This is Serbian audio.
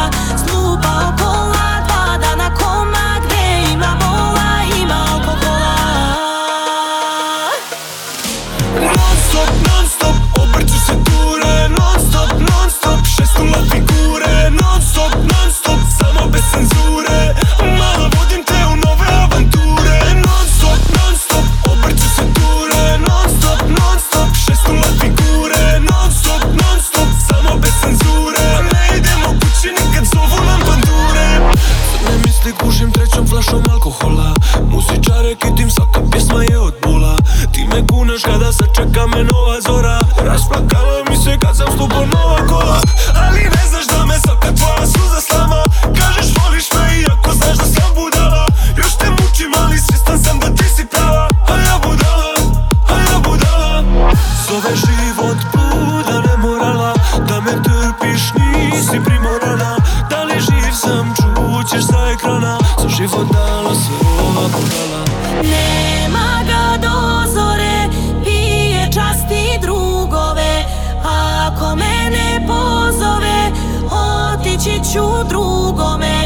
kola, slupao kola, 2 dana koma, gde ima bola, ima alkohola. Non stop, non stop, obrću se ture. Non stop, non stop, šestula figure. Non stop, non stop, samo bez cenzure. Mala vodim te u nove avanture. Non stop, non stop, obrću se ture. Non stop, non stop, šestula figure. Non stop, non stop, samo bez cenzure. Ne idemo kući nikad zovu nam bandure. Crne misli gušim trećom flašom alkohola. Muzičare kitim, svaka pjesma je od bola. Ti me kuneš kada sačeka me nova zora. Rasplakala mi se kad sam stupao nova kola. Ali ne znaš da me svaka tvoja suza slama. Kažeš voliš me iako znaš da sam budala. Još te mučim ali svjestan sam da ti si prava. A ja budala, a ja budala. Zove život bluda nemorala. Da me trpiš nisi primorana. Da li živ sam čućeš sa ekrana. Za život dala se ova budala. Nema ga do zore, pije časti drugove. Ako me ne pozove, otići ću drugome.